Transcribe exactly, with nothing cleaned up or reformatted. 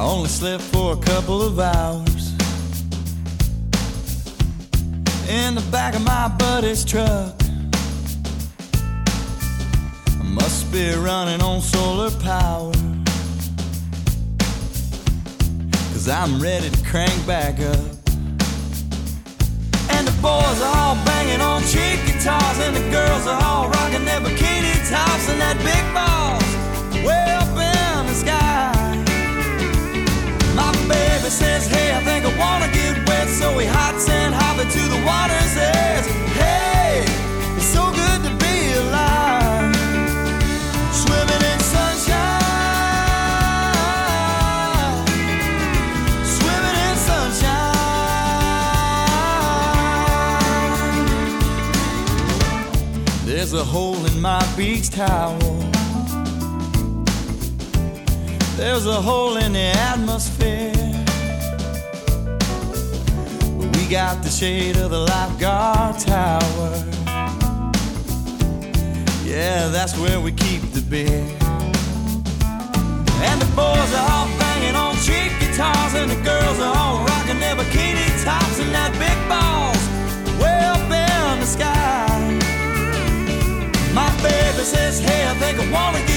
only slept for a couple of hours. In the back of my buddy's truck, I must be running on solar power, 'cause I'm ready to crank back up. And the boys are all banging on cheap guitars, and the girls are all rocking their bikini tops, and that big boss way up in the sky. My baby says, hey, I think I wanna get wet, so he hops and hops into the water's edge. Hey, it's so good to be alive, swimming in sunshine, swimming in sunshine. There's a hole in my beach towel, there's a hole in the atmosphere. We got the shade of the lifeguard tower. Yeah, that's where we keep the beer. And the boys are all banging on cheap guitars, and the girls are all rocking their bikini tops, and that big boss way up in the sky. My baby says, hey, I think I wanna